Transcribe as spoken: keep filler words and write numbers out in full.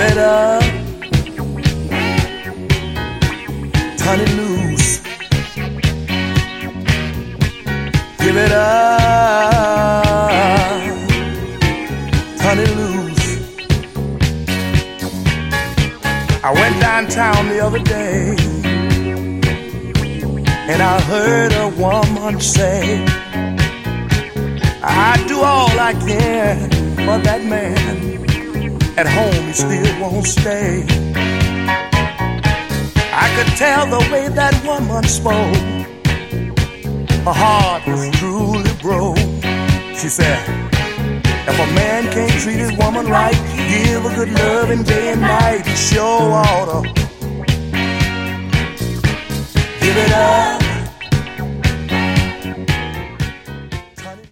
it up, turn it loose. Give it up, turn it loose. I went downtown the other day, and I heard a woman say, I do all I can, but that man at home, he still won't stay. I could tell the way that woman spoke, her heart was truly broke. She said, if a man can't treat his woman right, give her good loving day and night, he sure oughta give it up,